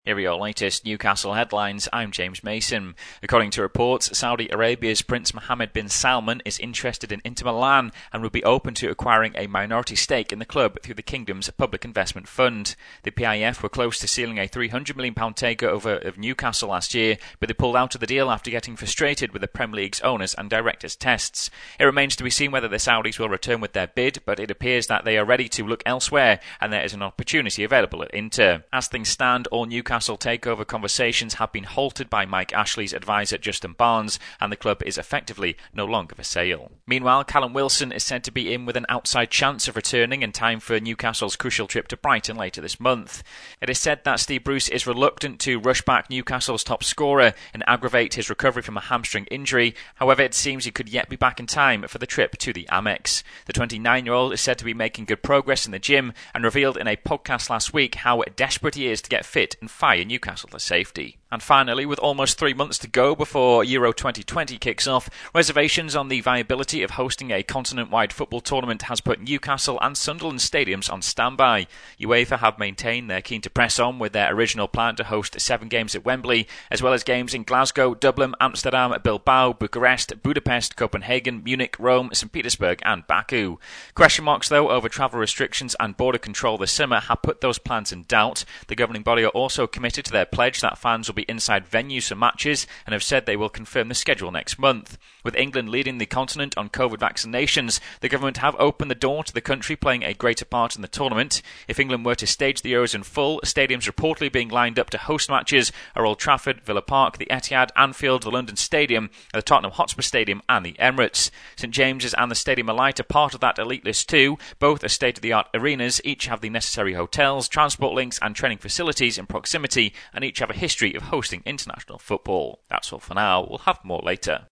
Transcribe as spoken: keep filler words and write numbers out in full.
Here are your latest Newcastle headlines. I'm James Mason. According to reports, Saudi Arabia's Prince Mohammed bin Salman is interested in Inter Milan and would be open to acquiring a minority stake in the club through the kingdom's public investment fund. The P I F were close to sealing a three hundred million pounds takeover of Newcastle last year, but they pulled out of the deal after getting frustrated with the Premier League's owners and directors' tests. It remains to be seen whether the Saudis will return with their bid, but it appears that they are ready to look elsewhere and there is an opportunity available at Inter. As things stand, all Newcastle Newcastle takeover conversations have been halted by Mike Ashley's advisor Justin Barnes, and the club is effectively no longer for sale. Meanwhile, Callum Wilson is said to be in with an outside chance of returning in time for Newcastle's crucial trip to Brighton later this month. It is said that Steve Bruce is reluctant to rush back Newcastle's top scorer and aggravate his recovery from a hamstring injury. However, it seems he could yet be back in time for the trip to the Amex. The twenty-nine-year-old is said to be making good progress in the gym and revealed in a podcast last week how desperate he is to get fit and fire Newcastle to safety. And finally, with almost three months to go before Euro twenty twenty kicks off, reservations on the viability of hosting a continent-wide football tournament has put Newcastle and Sunderland stadiums on standby. UEFA have maintained they're keen to press on with their original plan to host seven games at Wembley, as well as games in Glasgow, Dublin, Amsterdam, Bilbao, Bucharest, Budapest, Copenhagen, Munich, Rome, Saint Petersburg and Baku. Question marks, though, over travel restrictions and border control this summer have put those plans in doubt. The governing body are also committed to their pledge that fans will be inside venues for matches and have said they will confirm the schedule next month. With England leading the continent on COVID vaccinations, the government have opened the door to the country playing a greater part in the tournament. If England were to stage the Euros in full, stadiums reportedly being lined up to host matches are Old Trafford, Villa Park, the Etihad, Anfield, the London Stadium, the Tottenham Hotspur Stadium and the Emirates. St James's and the Stadium of Light are part of that elite list too. Both are state-of-the-art arenas, each have the necessary hotels, transport links and training facilities in proximity, and each have a history of hosting international football. That's all for now. We'll have more later.